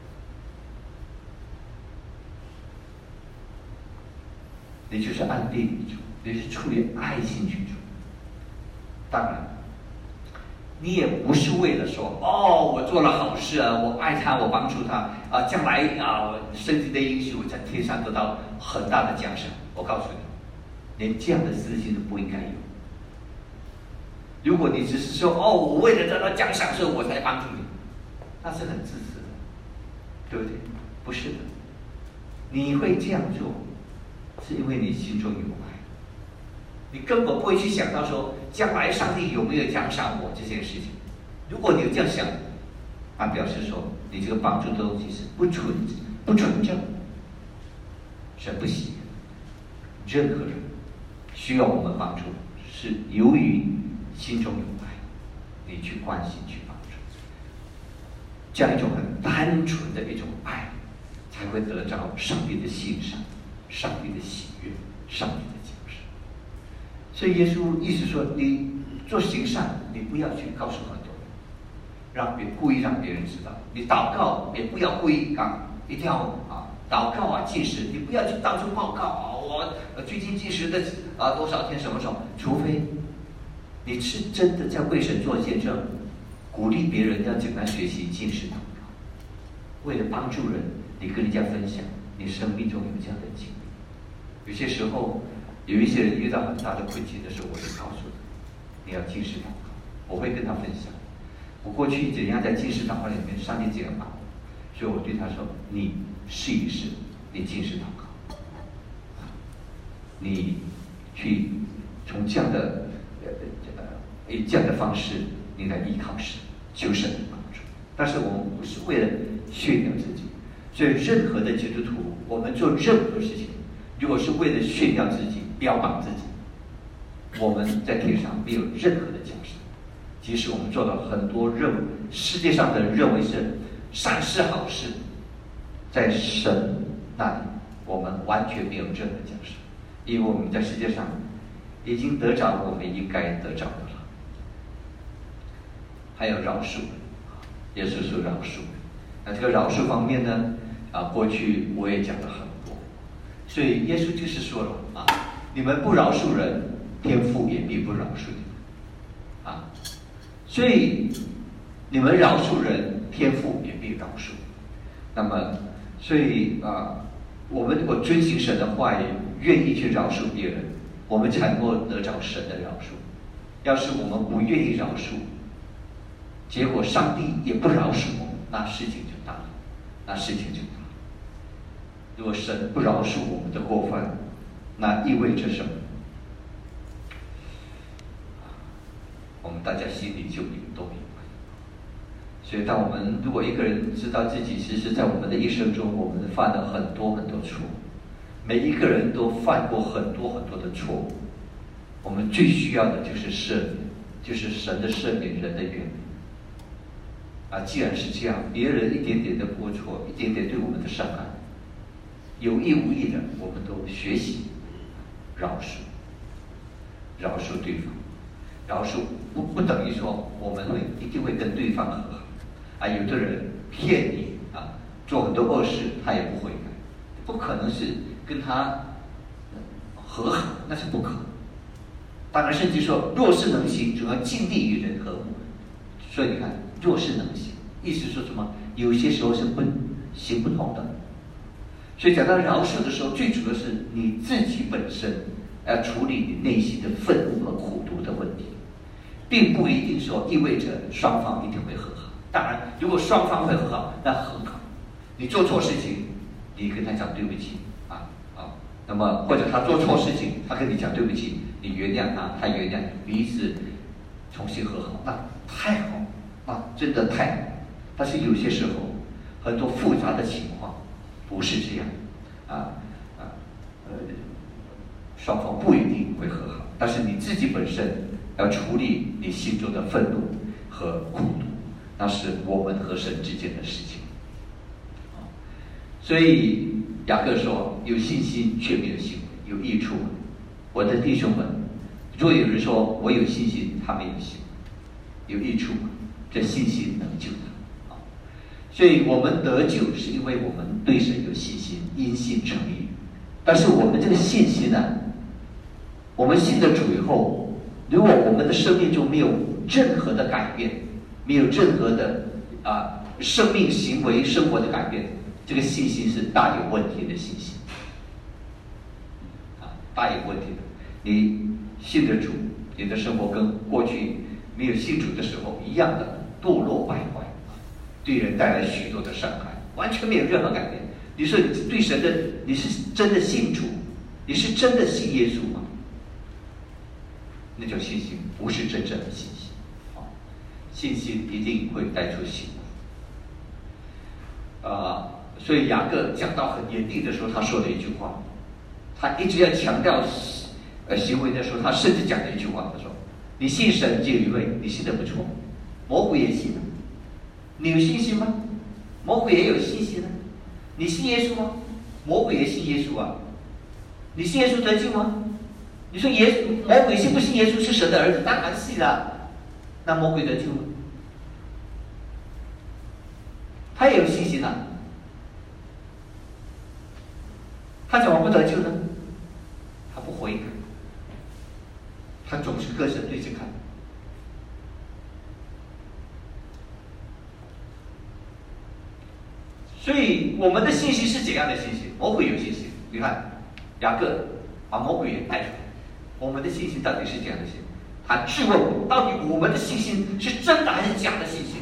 你就是按地理做，你是出于爱心去做。当然，你也不是为了说我做了好事我爱他，我帮助他将来圣经的应许我在天上得到很大的奖赏。我告诉你，连这样的私心都不应该有。如果你只是说我为了得到奖赏所以我才帮助你，那是很自私的，对不对？不是的，你会这样做是因为你心中有爱，你根本不会去想到说将来上帝有没有奖赏我这件事情。如果你有这样想表示说你这个帮助的东西是不纯正，神不喜悦。任何人需要我们帮助，是由于心中有爱，你去关心去帮助，这样一种很单纯的一种爱，才会得着上帝的欣赏，上帝的喜悦，上帝的奖赏。所以耶稣意思说，你做行善，你不要去告诉很多人， 故意让别人知道。你祷告也不要故意一定要祷告禁食，你不要去到处报告我最近禁食的多少天什么时候，除非你是真的在为神做见证，鼓励别人要怎么样学习禁食祷告，为了帮助人，你跟人家分享你生命中有这样的经历。有些时候有一些人遇到很大的困境的时候，我就告诉他你要禁食祷告，我会跟他分享我过去怎样在禁食祷告里面上帝怎样帮我，所以我对他说，你试一试，你禁食祷告，你去从这样的方式，你来依靠神，求神的帮助。但是我们不是为了炫耀自己，所以任何的基督徒，我们做任何事情，如果是为了炫耀自己、标榜自己，我们在天上没有任何的奖赏。即使我们做了很多世界上的认为是善事好事，在神那里，我们完全没有任何奖赏，因为我们在世界上已经得着我们应该得着的了。还有饶恕，耶稣说饶恕。那这个饶恕方面呢，过去我也讲了很多，所以耶稣就是说了你们不饶恕人，天父也必不饶恕你们所以你们饶恕人，天父也必饶恕。那么，所以我们如果遵行神的话语，愿意去饶恕别人，我们才能够得着神的饶恕。要是我们不愿意饶恕，结果上帝也不饶恕我们，那事情就大了，如果神不饶恕我们的过犯，那意味着什么？我们大家心里就都明白。所以当我们如果一个人知道自己其实在我们的一生中，我们犯了很多很多错，每一个人都犯过很多很多的错误，我们最需要的就是赦免，就是神的赦免，人的原谅。既然是这样，别人一点点的过错，一点点对我们的伤害，有意无意的，我们都学习饶恕对方。饶恕不等于说我们一定会跟对方和好有的人骗你做很多恶事，他也不悔改，不可能是跟他和好，那是不可能。当然圣经说若是能行，总要尽力与人和睦。所以你看，若是能行，意思说什么？有些时候是行不通的。所以讲到饶恕的时候，最主要是你自己本身要处理你内心的愤怒和苦毒的问题，并不一定说意味着双方一定会和好。当然，如果双方会和好，那很好。你做错事情，你跟他讲对不起那么或者他做错事情，他跟你讲对不起，你原谅他，他原谅你，彼此重新和好，那太好真的太好。但是有些时候，很多复杂的情况不是这样双方不一定会和好，但是你自己本身要处理你心中的愤怒和苦毒，那是我们和神之间的事情。所以雅各说，有信心却没有行为，有益处吗？我的弟兄们，若有人说我有信心，他没有行为，有益处吗？这信心能救他所以我们得救是因为我们对神有信心，因信称义。但是我们这个信心呢，我们信了主以后，如果我们的生命中没有任何的改变，没有任何的生命行为生活的改变，这个信心是大有问题的信心大有问题的。你信了主，你的生活跟过去没有信主的时候一样的堕落败坏对人带来许多的伤害，完全没有任何改变。你说你对神的，你是真的信主，你是真的信耶稣吗？那种信心不是真正的信心信心一定会带出行为所以雅各讲到很严厉的时候，他说了一句话，他一直要强调行为的时候，他甚至讲了一句话，他说你信神就以为你信得不错，魔鬼也信你有信心吗？魔鬼也有信心呢。你信耶稣吗？魔鬼也信耶稣你信耶稣得救吗？你说魔鬼信不信耶稣是神的儿子？当然信了。那魔鬼得救吗？ 他也有信心啊，他怎么不得救呢？他不悔改，他总是跟神对着看。所以我们的信心是怎样的信心？魔鬼有信心，你看雅各把魔鬼也带出来。我们的信心到底是怎样的信心？他质问我，到底我们的信心是真的还是假的信心？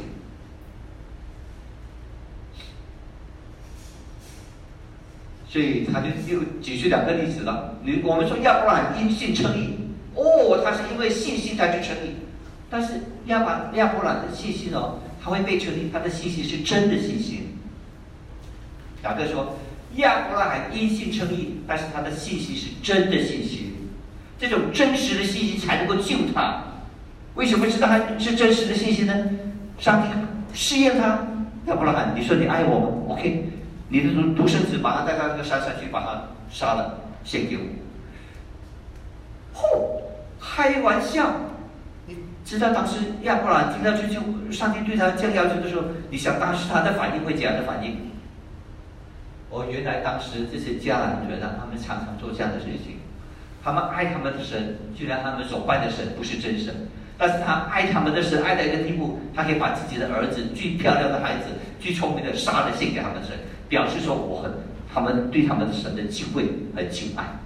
所以他就又举出2个例子了。我们说亚伯拉罕因信称义，他是因为信心才去称义。但是亚伯拉罕的信心他会被称义，他的信心是真的信心。雅各说，亚伯拉罕因信称义，但是他的信心是真的信心，这种真实的信心才能够救他。为什么知道他是真实的信心呢？上帝试验他，亚伯拉罕，你说你爱我吗 ？OK， 你的独生子把他带到这个山上去，把他杀了，献给我。开玩笑！你知道当时亚伯拉罕听到就上帝对他这样要求的时候，你想当时他的反应会怎样的反应？原来当时这些迦南人他们常常做这样的事情，他们爱他们的神，居然他们所拜的神不是真神，但是他爱他们的神爱到一个地步，他可以把自己的儿子最漂亮的孩子、最聪明的杀了献给他们的神，表示说他们对他们的神的敬畏和敬爱。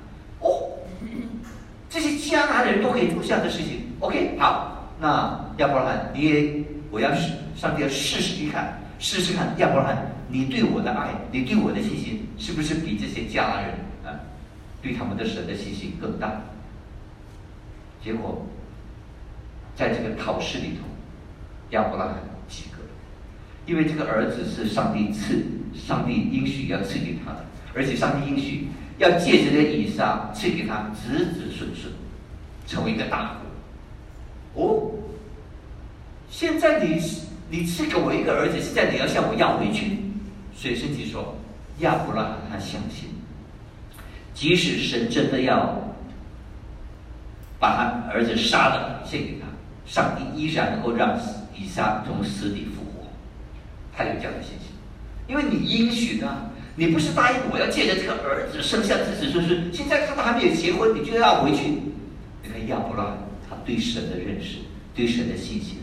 这些迦南人都可以做这样的事情。OK， 好，那亚伯拉罕，上帝要试试看亚伯拉罕，你对我的爱，你对我的信心，是不是比这些迦南人对他们的神的信心更大？结果，在这个考试里头，亚伯拉罕及格，因为这个儿子是上帝应许要赐给他的，而且上帝应许要借着这个以撒赐给他子子孙孙，成为一个大国。现在你赐给我一个儿子，现在你要向我要回去。所以圣经说，亚伯拉罕他相信，即使神真的要把他儿子杀了献给他，上帝依然能够让以撒从死里复活。他有这样的信心，因为你应许呢，你不是答应我要借着这个儿子生下子子孙孙，现在他都还没有结婚，你就要回去。你看亚伯拉罕他对神的认识，对神的信心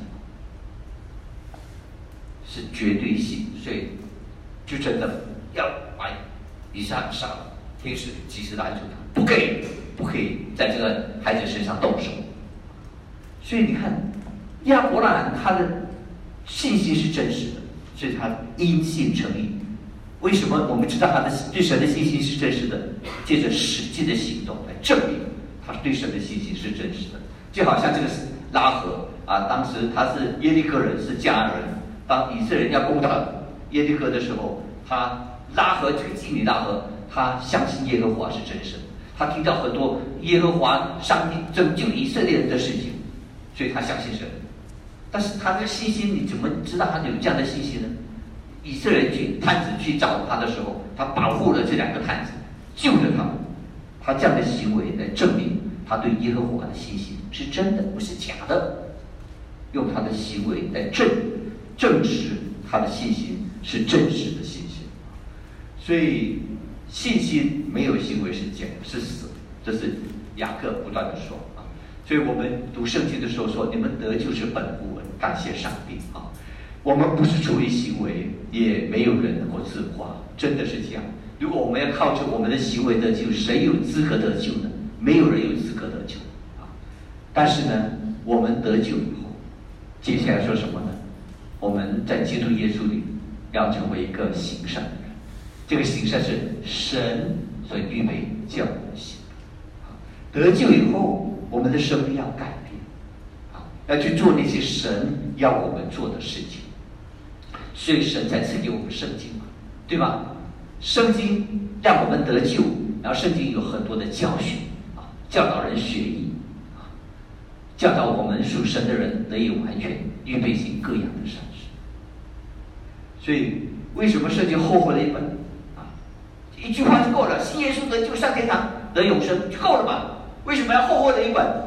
是绝对性，所以就真的要把以撒杀了。天使及时拦住他，不可以在这个孩子身上动手。所以你看，亚伯拉罕他的信心是真实的，所以他因信称义。为什么我们知道他的对神的信心是真实的？借着实际的行动来证明他对神的信心是真实的。就好像这个拉合当时他是耶利哥人，是迦南人。当以色列人要攻打耶利哥的时候，拉合这个妓女拉合，他相信耶和华是真神，他听到很多耶和华上帝拯救以色列人的事情，所以他相信神。但是他的信心，你怎么知道他有这样的信心呢？以色列探子去找他的时候，他保护了这2个探子，救了他们。他这样的行为来证明他对耶和华的信心是真的，不是假的。用他的行为来证实他的信心是真实的信心。所以信心没有行为是死，这是雅各不断的说所以我们读圣经的时候说，你们得救是本乎恩，感谢上帝我们不是出于行为，也没有人能够自夸，真的是这样。如果我们要靠着我们的行为得救，谁有资格得救呢？没有人有资格得救但是呢，我们得救以后，接下来说什么呢？我们在基督耶稣里要成为一个行善的人，这个行善是神所预备叫我们行。得救以后，我们的生命要改变要去做那些神要我们做的事情。所以神才赐给我们圣经嘛，对吧？圣经让我们得救，然后圣经有很多的教训教导人学艺教导我们属神的人得以完全，预备行各样的善事。所以为什么圣经厚厚的一本一句话就够了，信耶稣得救上天堂得永生就够了嘛？为什么要厚厚的一本？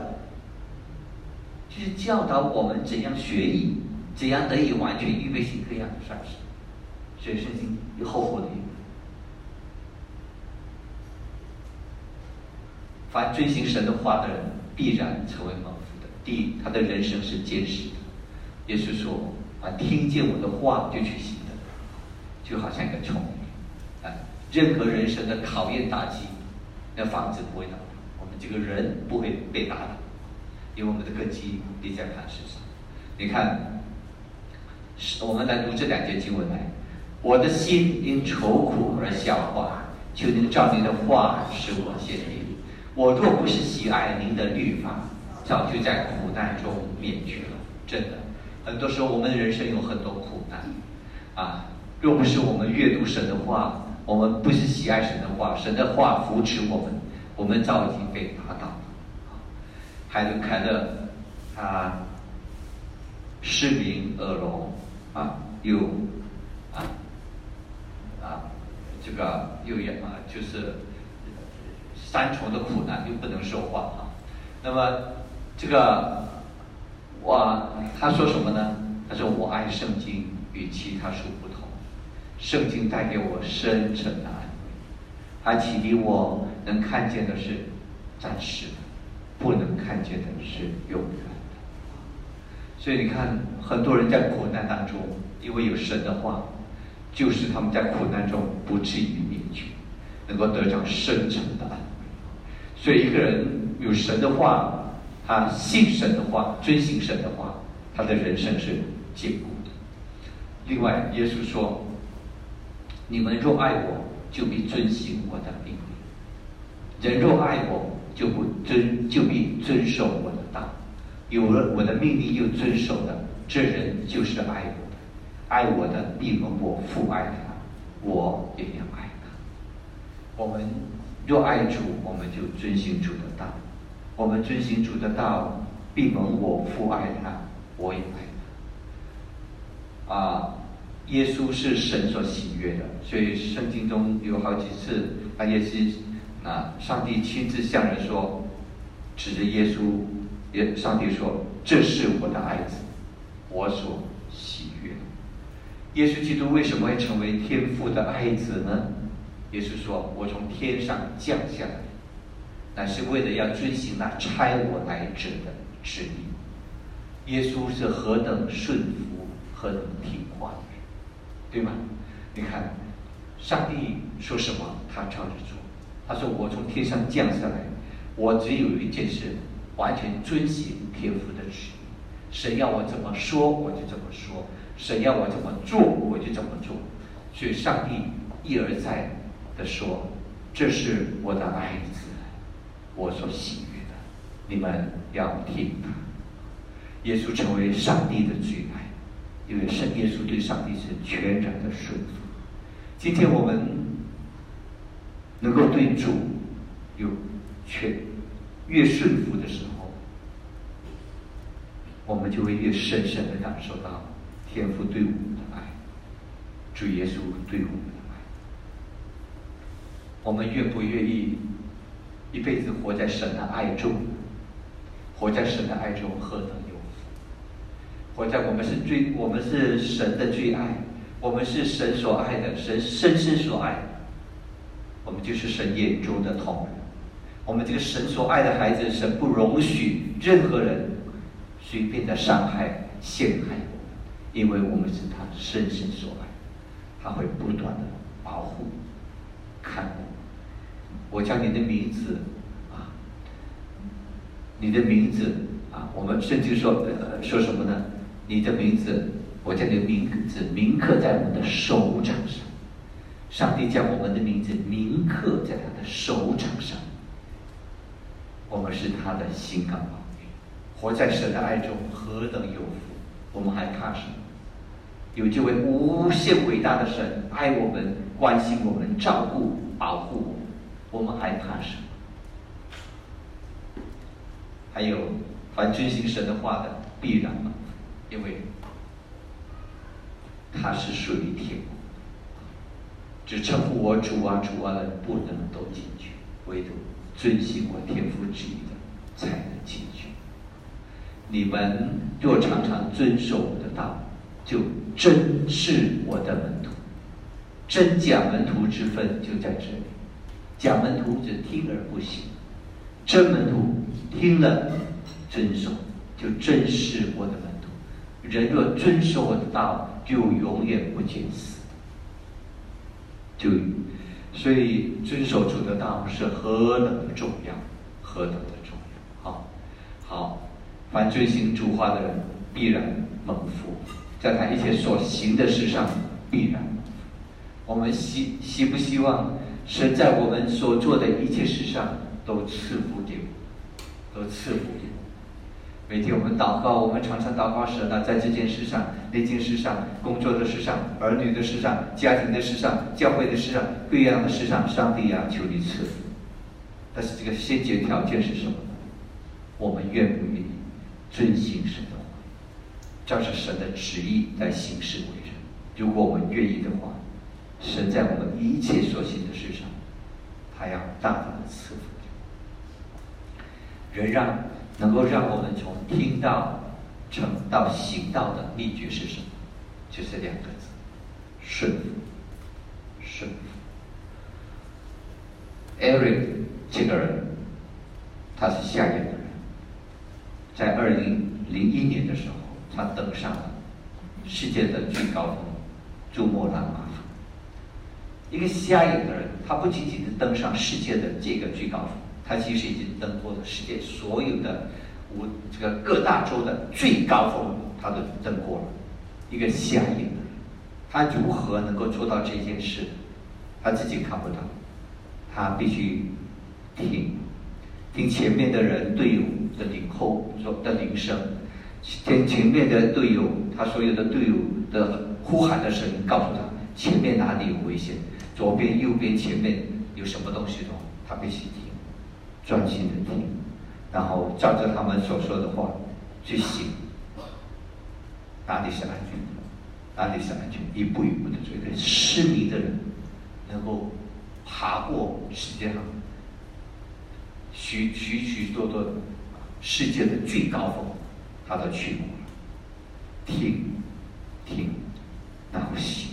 就是教导我们怎样学艺，怎样得以完全预备行各样的善事。 所以圣经有厚厚的一本。凡遵行神的话的人，必然成为蒙福的。第一，他的人生是坚实的。耶稣说：“听见我的话就去行的，就好像一个虫。任何人生的考验打击，那房子不会倒塌，我们这个人不会被打倒，因为我们的根基立在磐石上。你看，我们来读这2节经文来。我的心因愁苦而消化，求您照您的话使我坚定。我若不是喜爱您的律法，早就在苦难中灭绝了。”真的，很多时候我们的人生有很多苦难若不是我们阅读神的话，我们不是喜爱神的话，神的话扶持我们，我们早已经被打倒了。海伦凯勒失明耳聋这个就是3重的苦难，又不能说话那么这个他说什么呢？他说：“我爱圣经与其他书不同，圣经带给我深沉的安慰，它启迪我能看见的是暂时的，不能看见的是永远的。”所以你看，很多人在苦难当中，因为有神的话，就是他们在苦难中不至于灭绝，能够得到深沉的安慰。所以一个人有神的话，他信神的话，遵行神的话，他的人生是坚固的。另外，耶稣说：“你们若爱我，就必遵行我的命令。人若爱我，就必遵守我的道。有了我的命令又遵守的，这人就是爱我的。爱我的，必蒙我父爱他，我也要爱他。”我们若爱主，我们就遵行主的道。我们遵行主的道，必蒙我父爱他，我也爱他。耶稣是神所喜悦的，所以圣经中有好几次，也是上帝亲自向人说，指着耶稣，上帝说：“这是我的爱子，我所喜悦的。”耶稣基督为什么会成为天父的爱子呢？耶稣说：“我从天上降下来，乃是为了要遵行那差我来者的旨意。”耶稣是何等顺服，何等听话的人，对吗？你看，上帝说什么，他照着做。他说：“我从天上降下来，我只有一件事，完全遵行天父的旨意。神要我怎么说，我就怎么说；神要我怎么做，我就怎么做。”所以上帝一而再的说：“这是我的爱子，我所喜悦的，你们要听他。”耶稣成为上帝的最爱，因为耶稣对上帝是全然的顺服。今天我们能够对主有越顺服的时候，我们就会越深深的感受到天父对我们的爱，主耶稣对我们的爱。我们愿不愿意一辈子活在神的爱中？活在神的爱中何等有福！活在我们是神的最爱，我们是神所爱的，神深深所爱的，我们就是神眼中的同人。我们这个神所爱的孩子，神不容许任何人随便的伤害、陷害我们，因为我们是他深深所爱，他会不断的保护、看顾。我将你的名字你的名字我们甚至说什么呢？你的名字，我将你的名字铭刻在我们的手掌上。上帝将我们的名字铭刻在他的手掌上，我们是他的心肝宝贝。活在神的爱中何等有福！我们还怕什么？有这位无限伟大的神爱我们、关心我们、照顾、保护我们，我们还怕什么？还有，凡遵行神的话的，必然蒙福，因为他是属于天国。只称呼我主啊主啊的人不能都进去，唯独遵行我天父旨意的才能进去。你们若常常遵守我的道，就真是我的门徒。 真假门徒之分就在这里。假门徒只听而不行，真门徒听了遵守，就真是我的门徒。人若遵守我的道，就永远不见死。所以遵守主的道是何等的重要，何等的重要！好，凡遵行主话的人必然蒙福，在他一切所行的事上必然蒙福。我们希不希望神在我们所做的一切事上都赐福给我，都赐福给我？每天我们祷告，我们常常祷告神啊，在这件事上、那件事上、工作的事上、儿女的事上、家庭的事上、教会的事上、各样的事上，上帝啊，求你赐福。但是这个先决条件是什么呢？我们愿不愿意遵行神的话，照着神的旨意来行事为人？如果我们愿意的话，神在我们一切所行的事上，他要大大的赐福。人能够让我们从听到、成到行道的秘诀是什么？就是两个字：顺服。顺服。Eric 这个人，他是下眼的人，在2001年的时候，他登上了世界的最高峰珠穆朗玛峰。一个瞎眼的人，他不仅仅是登上世界的这个最高峰，他其实已经登过了世界所有的这个各大洲的最高峰，他都登过了。一个瞎眼的人，他如何能够做到这件事？他自己看不到，他必须听前面的人队友的铃声，听前面的队友，他所有的队友的呼喊的声音，告诉他前面哪里有危险，左边、右边、前面有什么东西的，他必须听，专心的听，然后照着他们所说的话去行。哪里是安全的？哪里是安全？一步一步的做。一个失迷的人能够爬过世界上许多的世界的最高峰，他都去过了。听，然后行。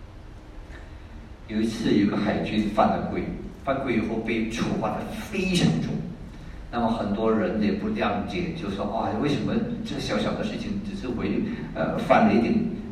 有一次，有个海军犯了规以后被处罚的非常重。那么很多人也不谅解，就说哇，为什么这个小小的事情只是犯了一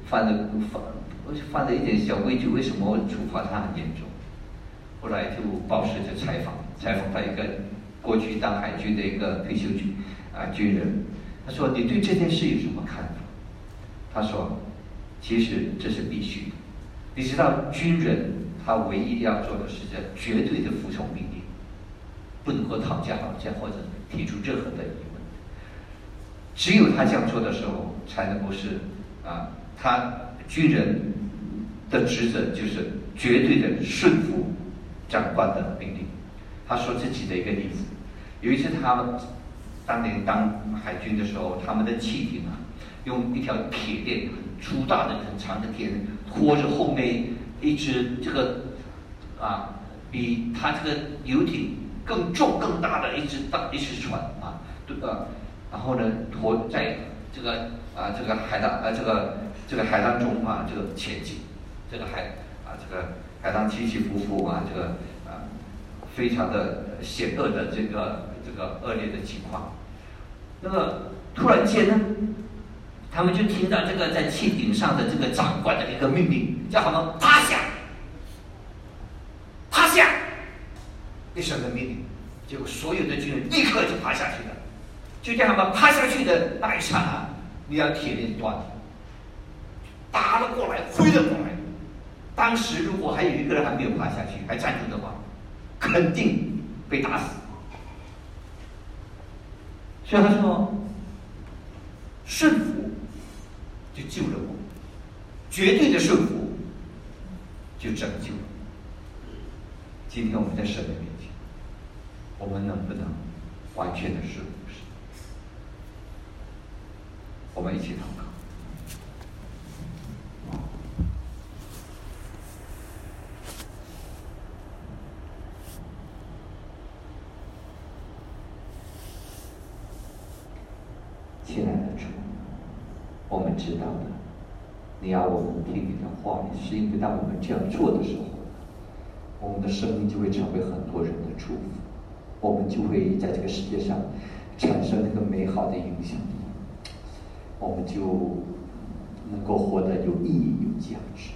点小规矩，为什么处罚他很严重？后来就报社就采访他一个过去当海军的一个退休军人，他说：“你对这件事有什么看法？”他说：“其实这是必须的。你知道，军人他唯一要做的是绝对的服从命令。”不能够讨价还价或者提出任何的疑问，只有他这样做的时候，才能够是他军人的职责就是绝对的顺服长官的命令。他说自己的一个例子，有一次他当年当海军的时候，他们的汽艇用一条铁链，很粗大的、很长的铁链拖着后面一只这个比他这个游艇更重更大的一只船然后呢，拖在这个海浪中这个前进，这个海浪起起伏伏非常的险恶的这个恶劣的情况。那么突然间呢，他们就听到这个在汽艇上的这个长官的一个命令，叫他们趴下。一声的命令，结果所有的军人立刻就趴下去了。就叫他们趴下去的那一刹那，你要铁链断了，打了过来，挥了过来。当时如果还有一个人还没有趴下去，还站住的话，肯定被打死。所以他说，顺服就救了我，绝对的顺服就拯救了。今天我们在神的面前，我们能不能完全的顺服神？我们一起祷告。亲爱的主，我们知道的， 你要我们听你的话语，是因为当我们这样做的时候，我们的生命就会成为很多人的祝福，我们就会在这个世界上产生那个美好的影响力，我们就能够活得有意义、有价值。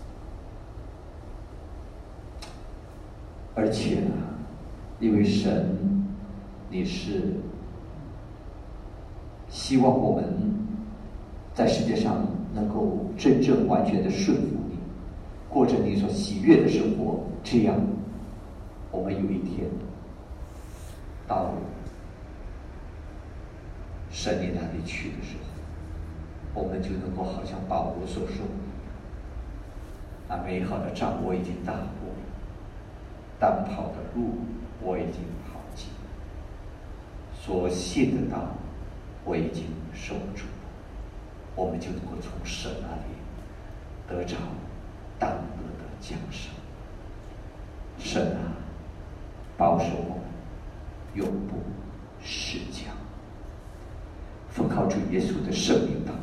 而且呢，因为神，你是希望我们在世界上能够真正完全的顺服你，过着你所喜悦的生活，这样我们有一天到神你那里去的时候，我们就能够好像保罗所说，那美好的仗我已经打过，当跑的路我已经跑尽，所信的道我已经守住，我们就能够从神那里得着当得的奖赏。神啊，保守我们，永不失脚。奉靠主耶稣的圣名祷告。